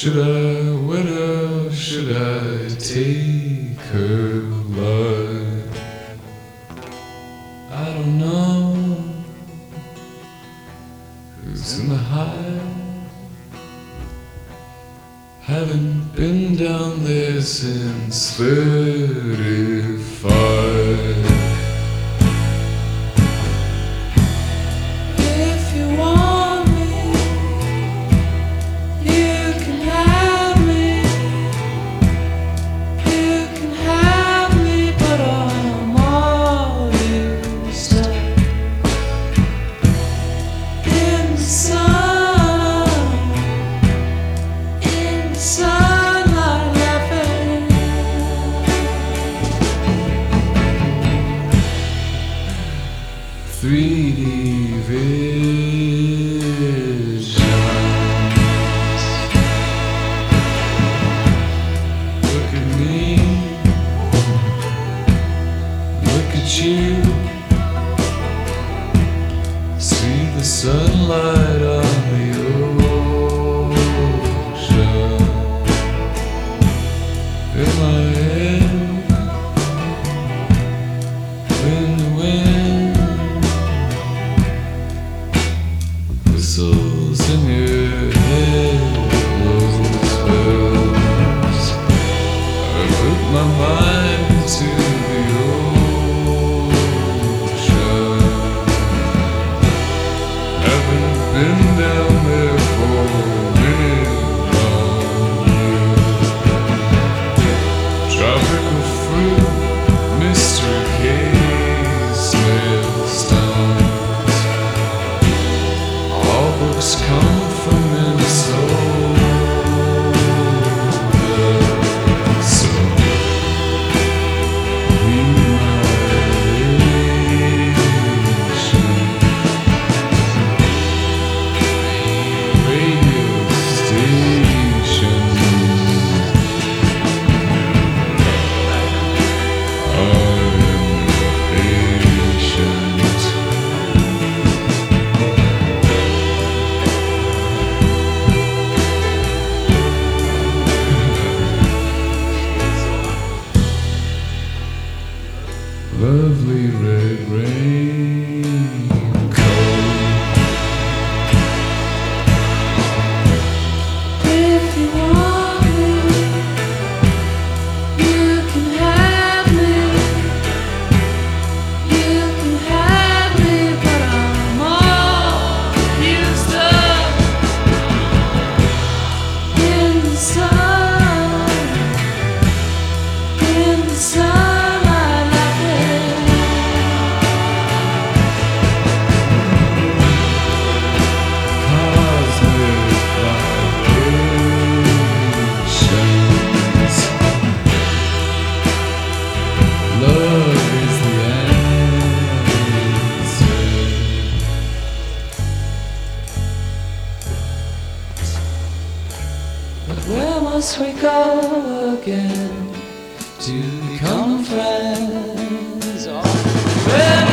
where should I take her blood? I don't know who's in the hive. Haven't been down there since 35. Visions. Look at me, look at you. See the sunlight on the ocean. In my head, in the wind. Whistles in your head, those bells. I put my mind to the ocean. Haven't been down there for a minute longer. Tropical fruit, mystery case, mailstones. All books come from Minnesota. So be my relation. Radio station. I'm patient. Lovely red raincoat. If you want me, you can have me. You can have me, but I'm all used up in the sun. In the sun. Where must we go again to become friends?